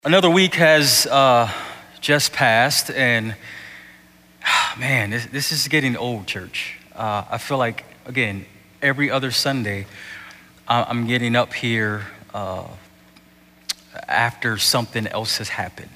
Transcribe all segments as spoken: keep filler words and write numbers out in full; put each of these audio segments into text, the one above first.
Another week has uh, just passed, and man, this, this is getting old, church. Uh, I feel like, again, every other Sunday, I- I'm getting up here uh, after something else has happened.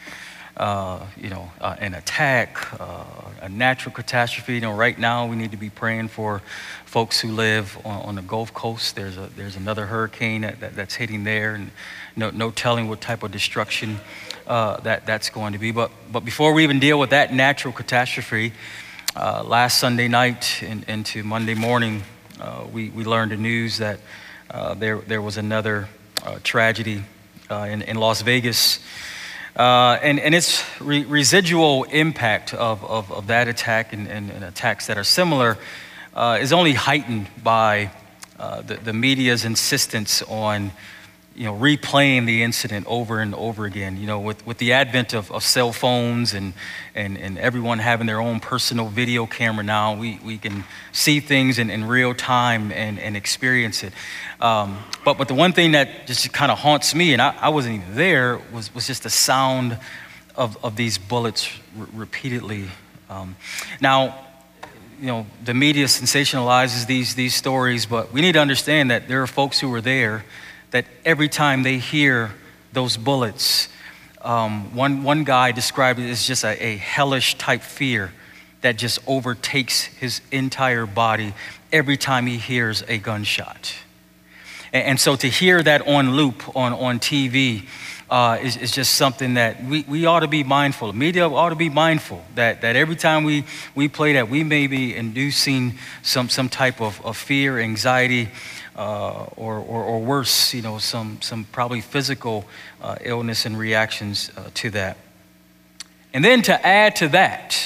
Uh, you know, uh, an attack, uh, a natural catastrophe. You know, right now we need to be praying for folks who live on, on the Gulf Coast. There's a there's another hurricane that, that, that's hitting there, and no no telling what type of destruction uh, that that's going to be. But but before we even deal with that natural catastrophe, uh, last Sunday night and into Monday morning, uh, we we learned the news that uh, there there was another uh, tragedy uh, in in Las Vegas. Uh, and, and its re- residual impact of, of, of that attack and, and, and attacks that are similar uh, is only heightened by uh, the, the media's insistence on, you know, replaying the incident over and over again. You know, with, with the advent of, of cell phones and, and, and everyone having their own personal video camera now, we, we can see things in, in real time and, and experience it. Um, but but the one thing that just kind of haunts me, and I, I wasn't even there, was, was just the sound of, of these bullets r- repeatedly. Um, now, you know, the media sensationalizes these these stories, but we need to understand that there are folks who were there that every time they hear those bullets, um, one one guy described it as just a, a hellish type fear that just overtakes his entire body every time he hears a gunshot. And so to hear that on loop on, on T V uh, is, is just something that we, we ought to be mindful of. Media ought to be mindful that, that every time we, we play that, we may be inducing some, some type of, of fear, anxiety, uh, or, or, or worse, you know, some, some probably physical uh, illness and reactions uh, to that. And then to add to that,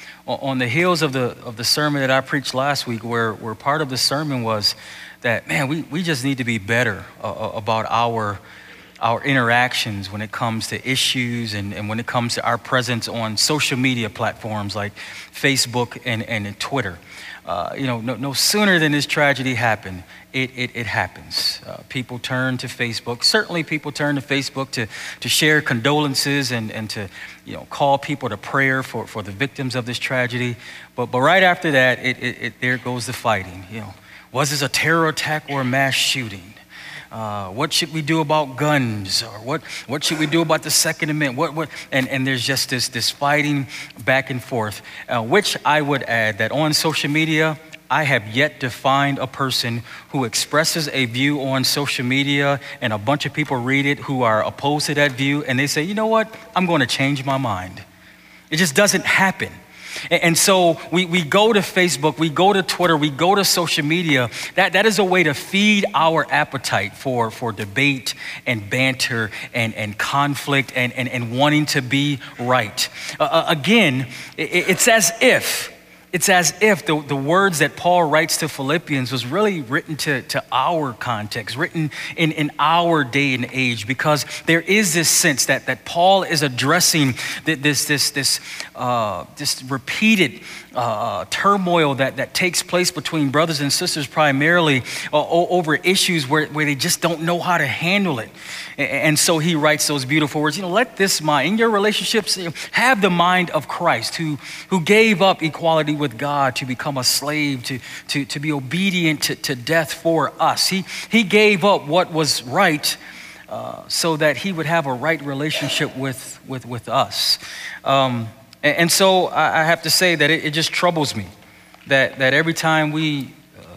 on the heels of the of the sermon that I preached last week, where, where part of the sermon was that, man, we, we just need to be better uh, about our our interactions when it comes to issues and, and when it comes to our presence on social media platforms like Facebook and, and Twitter. Uh, you know, no, no sooner than this tragedy happened, it, it, it happens. Uh, people turn to Facebook. Certainly people turn to Facebook to, to share condolences and, and to, you know, call people to prayer for, for the victims of this tragedy. But but right after that, it, it, it there goes the fighting. You know, was this a terror attack or a mass shooting? Uh, what should we do about guns? Or what, what should we do about the Second Amendment? What, what, and, and there's just this, this fighting back and forth, uh, which I would add that on social media, I have yet to find a person who expresses a view on social media and a bunch of people read it who are opposed to that view and they say, you know what, I'm going to change my mind. It just doesn't happen. And so we, we go to Facebook, we go to Twitter, we go to social media. That, that is a way to feed our appetite for, for debate and banter and, and conflict and, and, and wanting to be right. Uh, again, it, it's as if It's as if the, the words that Paul writes to Philippians was really written to, to our context, written in, in our day and age, because there is this sense that, that Paul is addressing this, this, this, uh, this repeated uh, turmoil that, that takes place between brothers and sisters primarily uh, over issues where, where they just don't know how to handle it. And so he writes those beautiful words, you know, let this mind, in your relationships, have the mind of Christ, who, who gave up equality with God to become a slave, to, to, to be obedient to, to death for us. He, he gave up what was right uh, so that he would have a right relationship with, with, with us. Um, and, and so I, I have to say that it, it just troubles me that, that every time we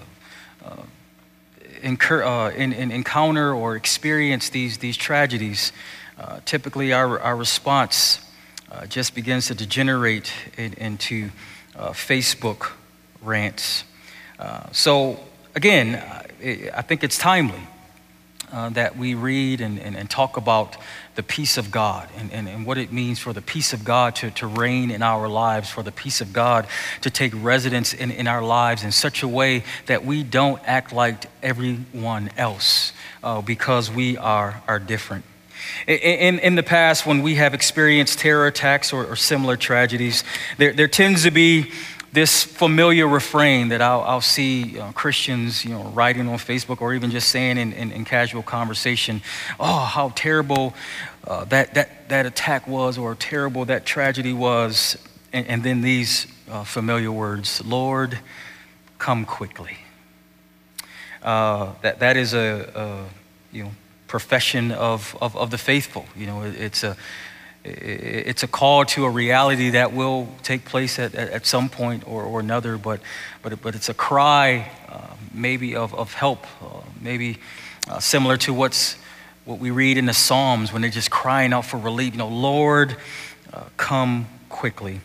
Incur, uh, in, in encounter or experience these these tragedies, uh, typically our, our response uh, just begins to degenerate in, into uh, Facebook rants. Uh, so again, I think it's timely uh, that we read and, and, and talk about the peace of God and, and, and what it means for the peace of God to, to reign in our lives, for the peace of God to take residence in, in our lives in such a way that we don't act like everyone else uh, because we are, are different. In, in the past, when we have experienced terror attacks or, or similar tragedies, there, there tends to be this familiar refrain that I'll, I'll see uh, Christians, you know, writing on Facebook or even just saying in, in, in casual conversation, oh, how terrible uh, that, that, that attack was, or terrible that tragedy was. And, and then these uh, familiar words, Lord, come quickly. Uh, that, that is a, a you know, profession of, of, of the faithful. You know, it, it's a It's a call to a reality that will take place at, at, at some point or, or another, but, but, but it's a cry uh, maybe of, of help, uh, maybe uh, similar to what's, what we read in the Psalms when they're just crying out for relief. You know, Lord, uh, come quickly.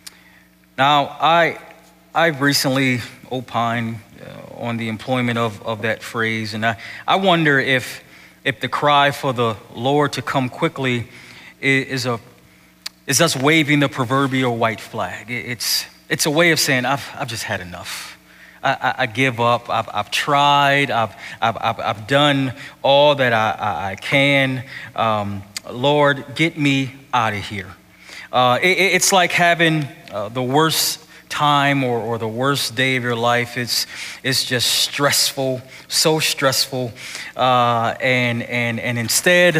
Now, I, I've recently opined uh, on the employment of, of that phrase, and I, I wonder if, if the cry for the Lord to come quickly is a is us waving the proverbial white flag. It's it's a way of saying I've I've just had enough. I, I, I give up. I've I've tried. I've I've I've, I've done all that I I, I can. Um, Lord, get me out of here. Uh, it, it's like having uh, the worst time or, or the worst day of your life. It's it's just stressful, so stressful, uh, and and and instead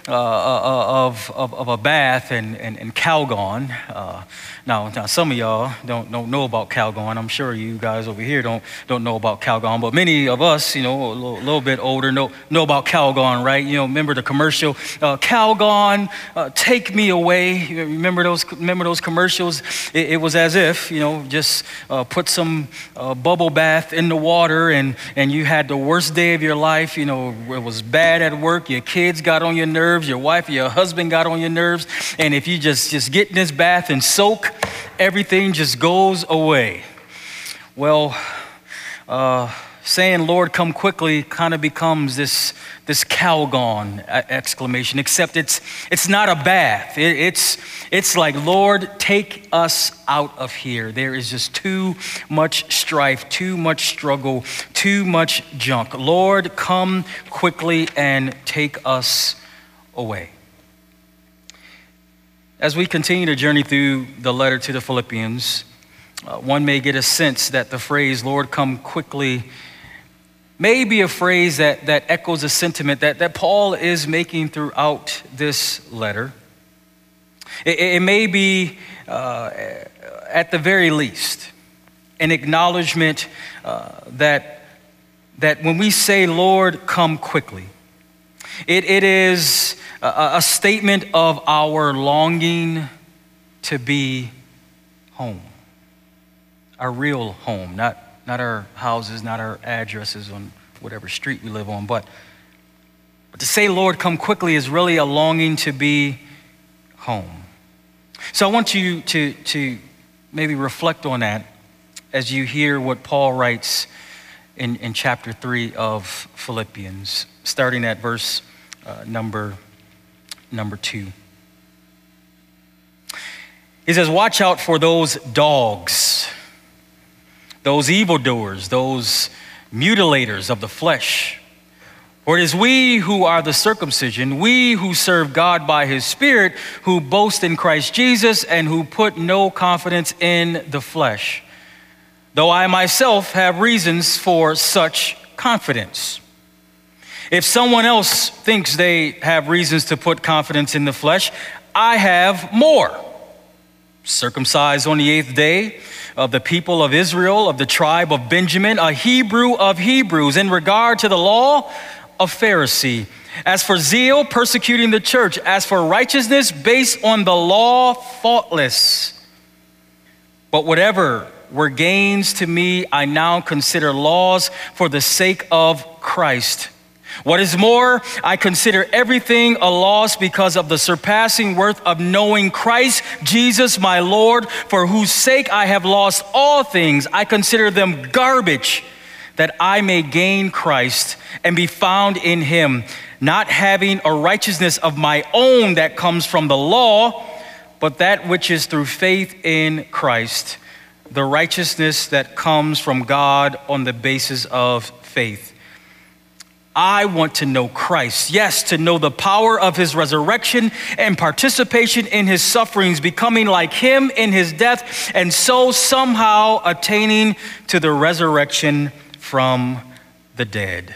uh, of, of of a bath and and, and Calgon. Uh, now, now some of y'all don't don't know about Calgon. I'm sure you guys over here don't don't know about Calgon, but many of us, you know, a little, little bit older, know know about Calgon, right? You know, remember the commercial, uh, Calgon, uh, take me away. You remember those remember those commercials? It, it was as if, you know, just uh, put some uh, bubble bath in the water and, and you had the worst day of your life. You know, it was bad at work. Your kids got on your nerves. Your wife, your husband got on your nerves. And if you just, just get in this bath and soak, everything just goes away. Well, uh, saying, Lord, come quickly kind of becomes this this Calgon exclamation, except it's it's not a bath. It, it's it's like, Lord, take us out of here. There is just too much strife, too much struggle, too much junk. Lord, come quickly and take us away. As we continue to journey through the letter to the Philippians, uh, one may get a sense that the phrase, Lord, come quickly, may be a phrase that, that echoes a sentiment that, that Paul is making throughout this letter. It, it may be, uh, at the very least, an acknowledgement uh, that, that when we say, Lord, come quickly, it, it is a, a statement of our longing to be home, our real home, not Not our houses, not our addresses on whatever street we live on, but, but to say, Lord, come quickly is really a longing to be home. So I want you to, to maybe reflect on that as you hear what Paul writes in, in chapter three of Philippians, starting at verse uh, number, number two. He says, watch out for those dogs, those evildoers, those mutilators of the flesh. For it is we who are the circumcision, we who serve God by his Spirit, who boast in Christ Jesus and who put no confidence in the flesh. Though I myself have reasons for such confidence. If someone else thinks they have reasons to put confidence in the flesh, I have more. Circumcised on the eighth day, of the people of Israel, of the tribe of Benjamin, a Hebrew of Hebrews, in regard to the law, a Pharisee. As for zeal, persecuting the church. As for righteousness, based on the law, faultless. But whatever were gains to me, I now consider loss for the sake of Christ. What is more, I consider everything a loss because of the surpassing worth of knowing Christ Jesus my Lord, for whose sake I have lost all things. I consider them garbage, that I may gain Christ and be found in him, not having a righteousness of my own that comes from the law, but that which is through faith in Christ, the righteousness that comes from God on the basis of faith. I want to know Christ. Yes, to know the power of his resurrection and participation in his sufferings, becoming like him in his death, and so somehow attaining to the resurrection from the dead.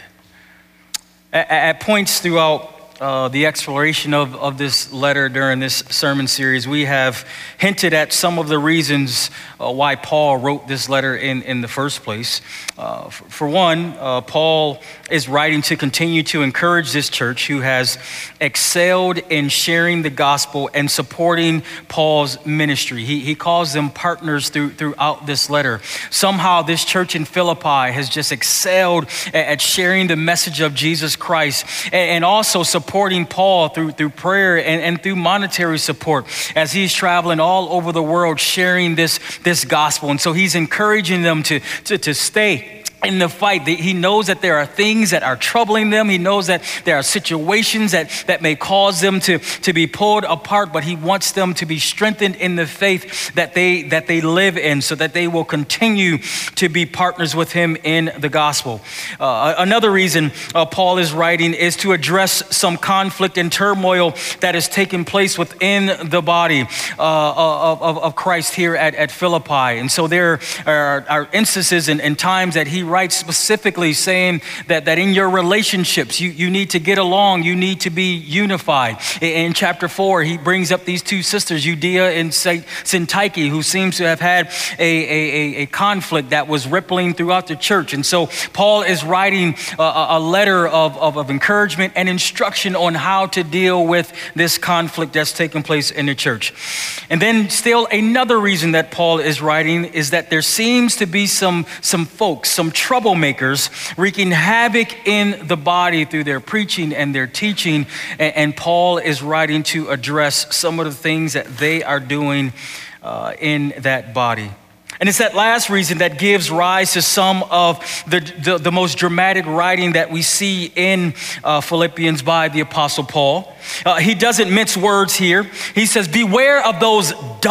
At, at points throughout uh, the exploration of, of this letter during this sermon series, we have hinted at some of the reasons uh, why Paul wrote this letter in, in the first place. Uh, for, for one, uh, Paul is writing to continue to encourage this church who has excelled in sharing the gospel and supporting Paul's ministry. He, he calls them partners through, throughout this letter. Somehow this church in Philippi has just excelled at, at sharing the message of Jesus Christ, and, and also supporting Paul through, through prayer and, and through monetary support as he's traveling all over the world sharing this, this gospel. And so he's encouraging them to, to, to stay in the fight. He knows that there are things that are troubling them. He knows that there are situations that, that may cause them to, to be pulled apart, but he wants them to be strengthened in the faith that they that they live in, so that they will continue to be partners with him in the gospel. Uh, another reason uh, Paul is writing is to address some conflict and turmoil that is taking place within the body uh, of, of, of Christ here at, at Philippi. And so there are, are instances and, and times that he writes specifically saying that, that in your relationships, you, you need to get along, you need to be unified. In, in chapter four, he brings up these two sisters, Euodia and Syntyche, who seems to have had a, a, a conflict that was rippling throughout the church. And so Paul is writing a, a letter of, of, of encouragement and instruction on how to deal with this conflict that's taking place in the church. And then still another reason that Paul is writing is that there seems to be some, some folks, some troublemakers wreaking havoc in the body through their preaching and their teaching. And Paul is writing to address some of the things that they are doing uh, in that body. And it's that last reason that gives rise to some of the, the, the most dramatic writing that we see in uh, Philippians by the Apostle Paul. Uh, he doesn't mince words here. He says, beware of those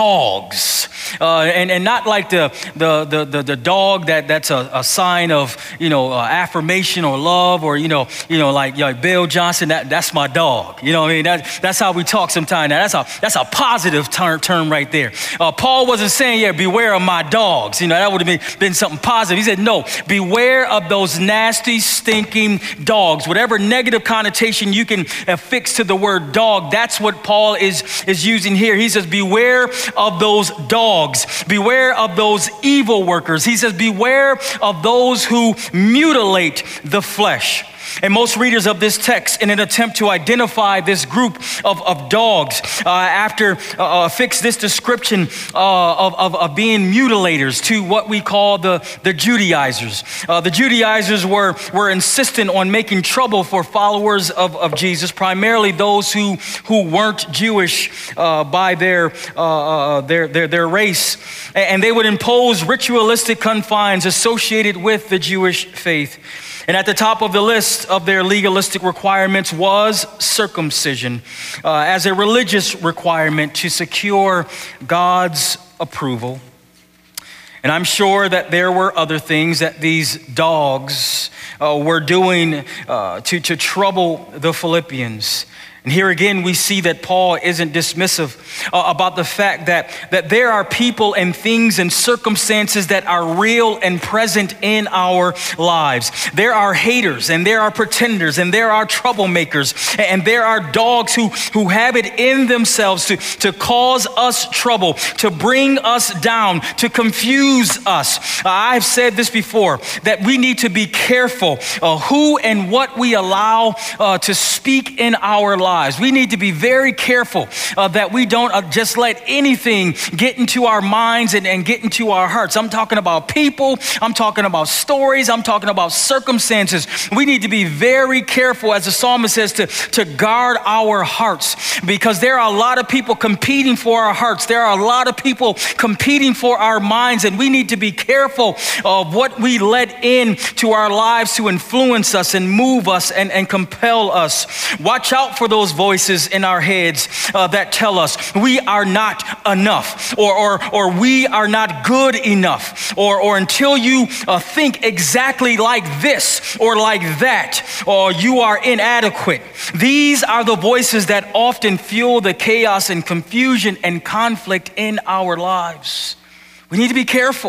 dogs. Uh, and, and not like the, the, the, the, the dog that, that's a, a sign of, you know, uh, affirmation or love, or, you know, you know, like, like Bill Johnson, that, that's my dog. You know what I mean? That, that's how we talk sometimes. Now, that's a, that's a positive term, term right there. Uh, Paul wasn't saying, yeah, beware of my dogs. You know, that would have been, been something positive. He said, no, beware of those nasty, stinking dogs. Whatever negative connotation you can affix to the word dog, that's what Paul is, is using here. He says, beware of those dogs. Beware of those evil workers. He says, beware of those who mutilate the flesh. And most readers of this text, in an attempt to identify this group of, of dogs, uh, after uh, affix this description uh, of, of, of being mutilators to what we call the, the Judaizers. Uh, the Judaizers were, were insistent on making trouble for followers of, of Jesus, primarily those who, who weren't Jewish uh, by their, uh, their, their, their race. And they would impose ritualistic confines associated with the Jewish faith. And at the top of the list of their legalistic requirements was circumcision uh, as a religious requirement to secure God's approval. And I'm sure that there were other things that these dogs uh, were doing uh, to, to trouble the Philippians. And here again, we see that Paul isn't dismissive uh, about the fact that, that there are people and things and circumstances that are real and present in our lives. There are haters, and there are pretenders, and there are troublemakers, and there are dogs who, who have it in themselves to, to cause us trouble, to bring us down, to confuse us. Uh, I've said this before, that we need to be careful uh, who and what we allow uh, to speak in our lives. We need to be very careful uh, that we don't uh, just let anything get into our minds and, and get into our hearts. I'm talking about people. I'm talking about stories. I'm talking about circumstances. We need to be very careful, as the psalmist says, to, to guard our hearts, because there are a lot of people competing for our hearts. There are a lot of people competing for our minds, and we need to be careful of what we let in to our lives to influence us and move us and, and compel us. Watch out for those those voices in our heads uh, that tell us we are not enough, or, or, or we are not good enough, or, or until you uh, think exactly like this or like that, or you are inadequate. These are the voices that often fuel the chaos and confusion and conflict in our lives. We need to be careful.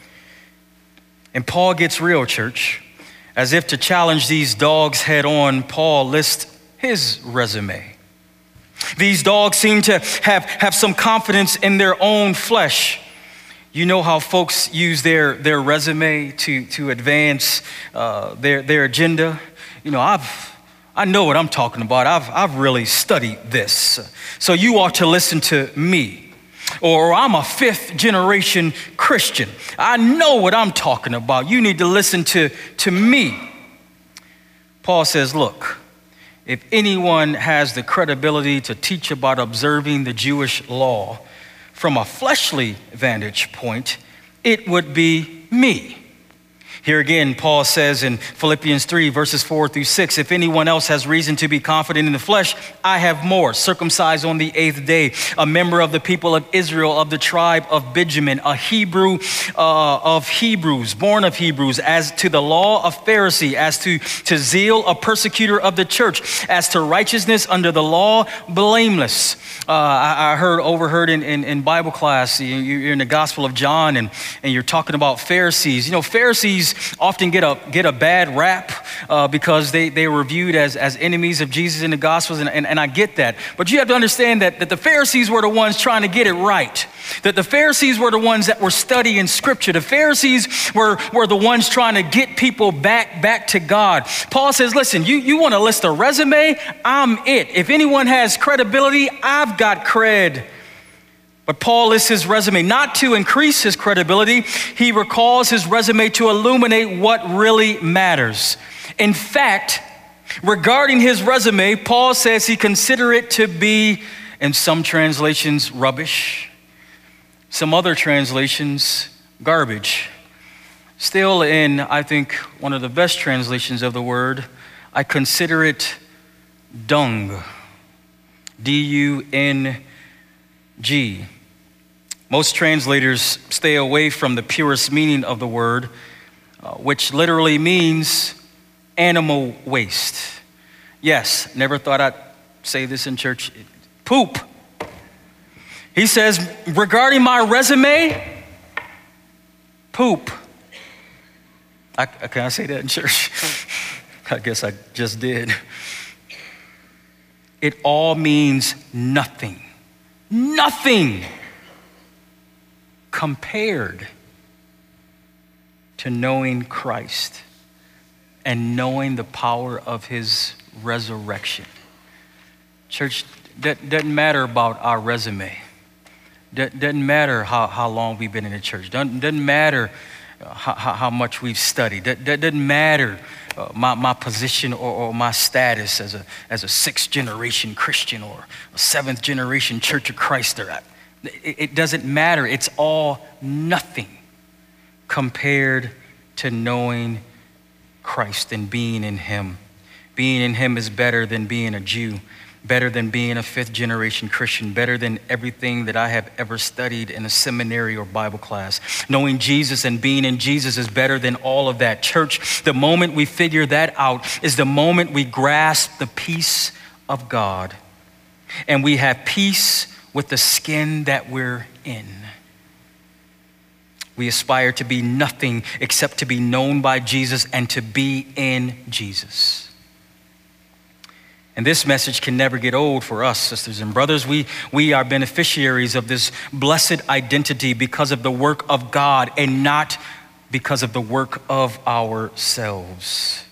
And Paul gets real, church. As if to challenge these dogs head on, Paul lists his resume. These dogs seem to have, have some confidence in their own flesh. You know how folks use their, their resume to, to advance uh, their, their agenda? You know, I've I know what I'm talking about. I've, I've really studied this. So you ought to listen to me. Or I'm a fifth generation Christian. I know what I'm talking about. You need to listen to, to me. Paul says, look, if anyone has the credibility to teach about observing the Jewish law from a fleshly vantage point, it would be me. Here again, Paul says in Philippians three, verses four through six, if anyone else has reason to be confident in the flesh, I have more. Circumcised on the eighth day, a member of the people of Israel, of the tribe of Benjamin, a Hebrew uh, of Hebrews, born of Hebrews, as to the law of Pharisee, as to, to zeal, a persecutor of the church, as to righteousness under the law, blameless. Uh, I, I heard, overheard in, in, in Bible class, you, you're in the Gospel of John, and, and you're talking about Pharisees. You know, Pharisees often get a get a bad rap uh, because they, they were viewed as, as enemies of Jesus in the Gospels, and, and, and I get that. But you have to understand that, that the Pharisees were the ones trying to get it right. That the Pharisees were the ones that were studying Scripture. The Pharisees were, were the ones trying to get people back, back to God. Paul says, listen, you, you want to list a resume? I'm it. If anyone has credibility, I've got cred. But Paul lists his resume not to increase his credibility. He recalls his resume to illuminate what really matters. In fact, regarding his resume, Paul says he considers it to be, in some translations, rubbish. Some other translations, garbage. Still in, I think, one of the best translations of the word, I consider it dung. D U N G. Most translators stay away from the purest meaning of the word, uh, which literally means animal waste. Yes, never thought I'd say this in church. Poop. He says, regarding my resume, poop. I, can I say that in church? I guess I just did. It all means nothing. Nothing compared to knowing Christ and knowing the power of his resurrection. Church, that doesn't matter about our resume. That doesn't matter how, how long we've been in the church. Doesn't, doesn't matter how, how much we've studied. That, that doesn't matter uh, my, my position or, or my status as a, as a sixth generation Christian or a seventh generation Church of Christ. Or, it, it doesn't matter. It's all nothing compared to knowing Christ and being in him. Being in him is better than being a Jew, better than being a fifth generation Christian, better than everything that I have ever studied in a seminary or Bible class. Knowing Jesus and being in Jesus is better than all of that. Church, the moment we figure that out is the moment we grasp the peace of God and we have peace with the skin that we're in. We aspire to be nothing except to be known by Jesus and to be in Jesus. And this message can never get old for us, sisters and brothers. We, we are beneficiaries of this blessed identity because of the work of God and not because of the work of ourselves.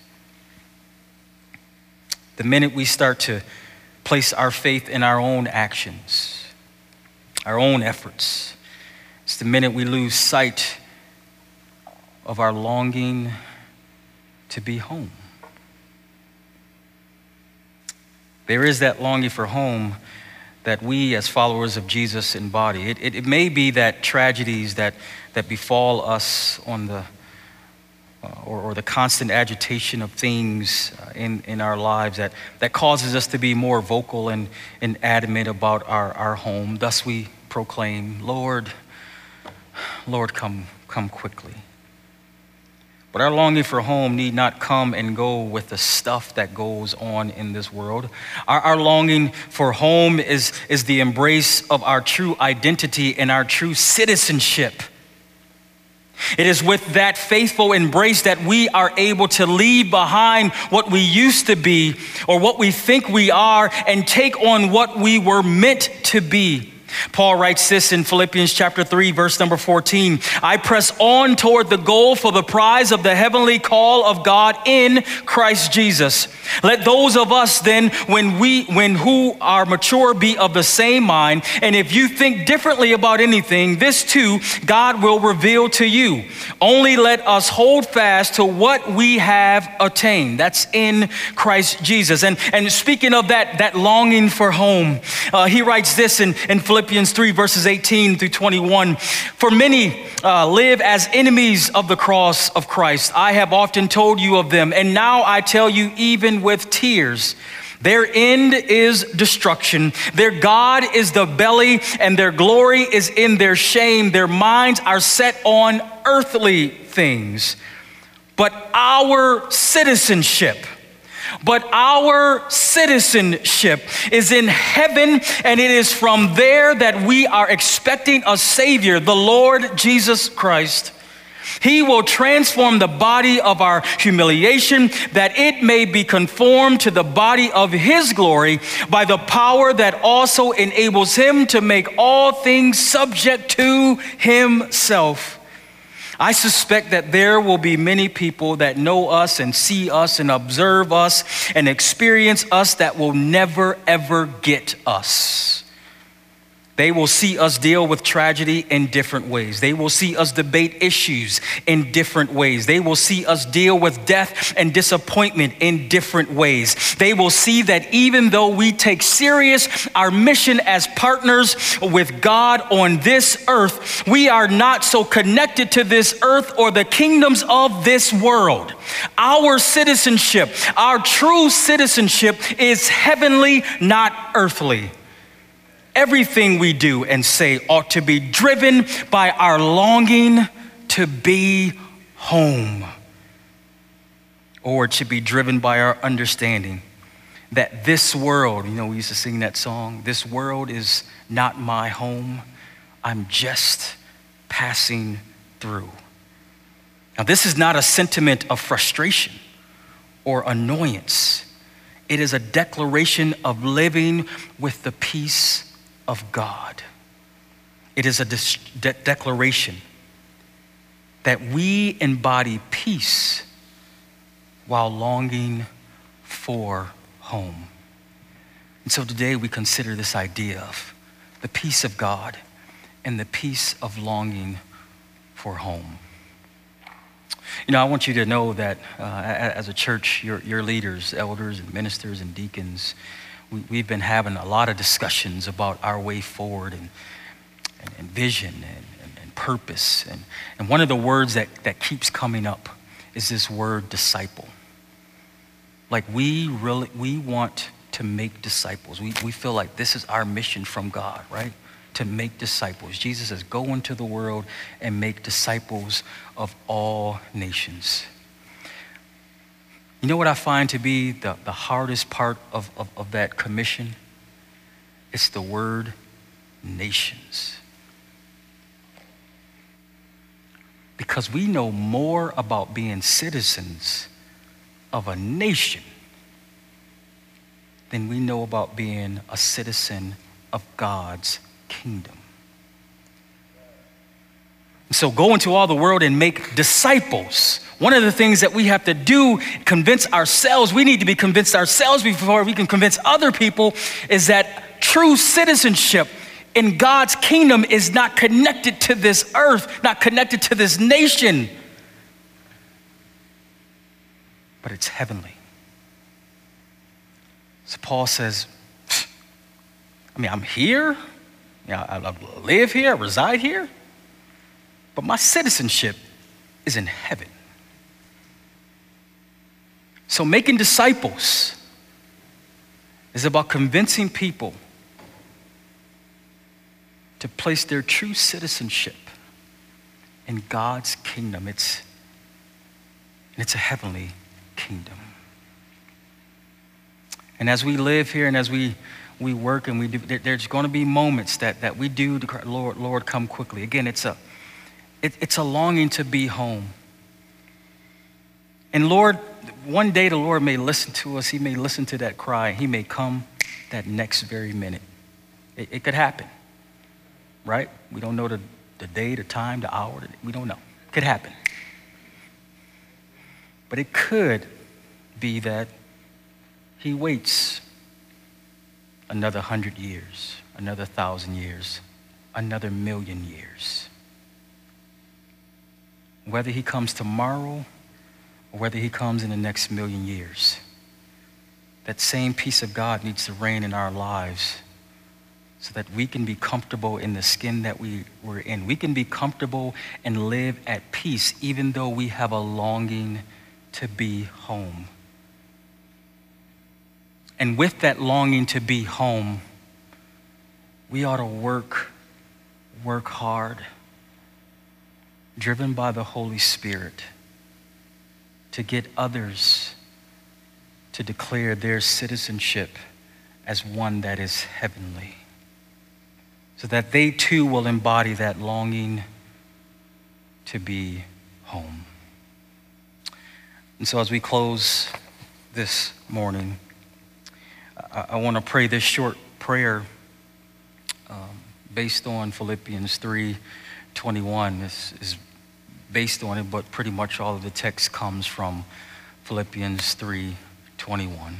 The minute we start to place our faith in our own actions, our own efforts, it's the minute we lose sight of our longing to be home. There is that longing for home that we as followers of Jesus embody. It, it, it may be that tragedies that, that befall us on the, uh, or, or the constant agitation of things uh, in, in our lives that, that causes us to be more vocal and, and adamant about our, our home. Thus we proclaim, Lord, Lord, come, come quickly. But our longing for home need not come and go with the stuff that goes on in this world. Our, our longing for home is, is the embrace of our true identity and our true citizenship. It is with that faithful embrace that we are able to leave behind what we used to be or what we think we are and take on what we were meant to be. Paul writes this in Philippians chapter three, verse number fourteen. I press on toward the goal for the prize of the heavenly call of God in Christ Jesus. Let those of us then, when we, when who are mature, be of the same mind. And if you think differently about anything, this too God will reveal to you. Only let us hold fast to what we have attained. That's in Christ Jesus. And, and speaking of that, that longing for home, uh, he writes this in, in Philippians Philippians three, verses eighteen through twenty-one. For many uh, live as enemies of the cross of Christ. I have often told you of them, and now I tell you even with tears. Their end is destruction. Their God is the belly, and their glory is in their shame. Their minds are set on earthly things. But our citizenship But our citizenship is in heaven, and it is from there that we are expecting a Savior, the Lord Jesus Christ. He will transform the body of our humiliation that it may be conformed to the body of his glory by the power that also enables him to make all things subject to himself. I suspect that there will be many people that know us and see us and observe us and experience us that will never, ever get us. They will see us deal with tragedy in different ways. They will see us debate issues in different ways. They will see us deal with death and disappointment in different ways. They will see that even though we take serious our mission as partners with God on this earth, we are not so connected to this earth or the kingdoms of this world. Our citizenship, our true citizenship is heavenly, not earthly. Everything we do and say ought to be driven by our longing to be home. Or it should be driven by our understanding that this world, you know, we used to sing that song, this world is not my home. I'm just passing through. Now, this is not a sentiment of frustration or annoyance. It is a declaration of living with the peace of God. It is a de- declaration that we embody peace while longing for home. And so today we consider this idea of the peace of God and the peace of longing for home. You know, I want you to know that uh, as a church, your, your leaders, elders and ministers and deacons, we've been having a lot of discussions about our way forward and, and, and vision and, and, and purpose. And, and one of the words that, that keeps coming up is this word disciple. Like we really, we want to make disciples. We, we feel like this is our mission from God, right? To make disciples. Jesus says, go into the world and make disciples of all nations. You know what I find to be the, the hardest part of, of, of that commission? It's the word nations. Because we know more about being citizens of a nation than we know about being a citizen of God's kingdom. So go into all the world and make disciples. One of the things that we have to do, convince ourselves, we need to be convinced ourselves before we can convince other people, is that true citizenship in God's kingdom is not connected to this earth, not connected to this nation, but it's heavenly. So Paul says, I mean, I'm here, you know, I live here, I reside here, but my citizenship is in heaven. So making disciples is about convincing people to place their true citizenship in God's kingdom. It's, it's a heavenly kingdom. And as we live here and as we, we work and we do, there, there's going to be moments that, that we do, Lord, Lord, come quickly. Again, it's a, it, it's a longing to be home. And Lord, one day the Lord may listen to us. He may listen to that cry. He may come that next very minute. It, it could happen, right? We don't know the, the day, the time, the hour. We don't know. It could happen. But it could be that he waits another hundred years, another thousand years, another million years. Whether he comes tomorrow or whether he comes in the next million years, that same peace of God needs to reign in our lives so that we can be comfortable in the skin that we were in. We can be comfortable and live at peace even though we have a longing to be home. And with that longing to be home, we ought to work, work hard, driven by the Holy Spirit, to get others to declare their citizenship as one that is heavenly, so that they too will embody that longing to be home. And so as we close this morning, I, I want to pray this short prayer um, based on Philippians three twenty-one. This is based on it, but pretty much all of the text comes from Philippians three twenty-one.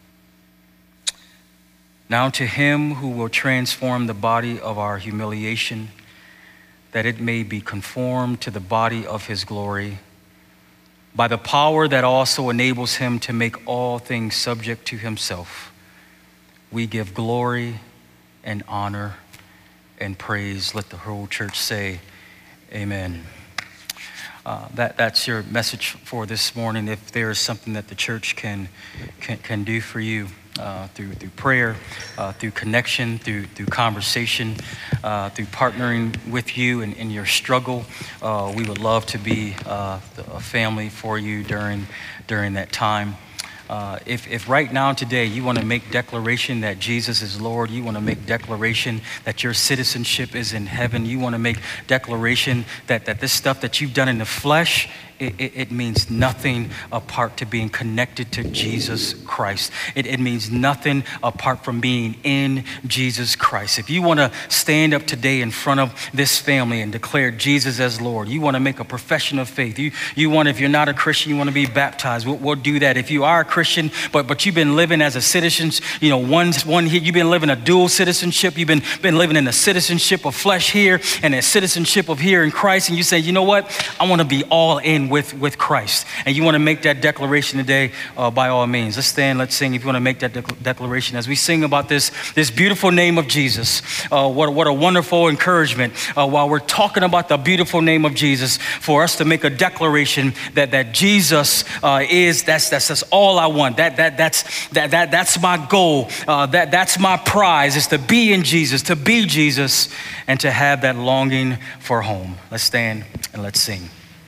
Now to him who will transform the body of our humiliation, that it may be conformed to the body of his glory, by the power that also enables him to make all things subject to himself, we give glory and honor and praise. Let the whole church say, amen. Uh, that, that's your message for this morning. If there is something that the church can, can, can do for you uh, through, through prayer, uh, through connection, through, through conversation, uh, through partnering with you in, in your struggle, uh, we would love to be uh, a family for you during, during that time. Uh, if, if right now today you want to make declaration that Jesus is Lord, you want to make declaration that your citizenship is in heaven, you want to make declaration that, that this stuff that you've done in the flesh, it, it, it means nothing apart to being connected to Jesus Christ. It, it means nothing apart from being in Jesus Christ. If you want to stand up today in front of this family and declare Jesus as Lord, you want to make a profession of faith, you, you want, if you're not a Christian, you want to be baptized, we'll, we'll do that. If you are a Christian, but but you've been living as a citizen, you know, one, one here, you've been living a dual citizenship, you've been, been living in the citizenship of flesh here and a citizenship of here in Christ, and you say, you know what, I want to be all in with, with Christ. And you want to make that declaration today, uh, by all means. Let's stand, let's sing if you want to make that de- declaration. As we sing about this, this beautiful name of Jesus, uh, what, what a wonderful encouragement uh, while we're talking about the beautiful name of Jesus, for us to make a declaration that, that Jesus uh, is, that's, that's, that's all I want. That, that, that's, that, that, that's my goal. Uh, that, that's my prize, is to be in Jesus, to be Jesus, and to have that longing for home. Let's stand and let's sing.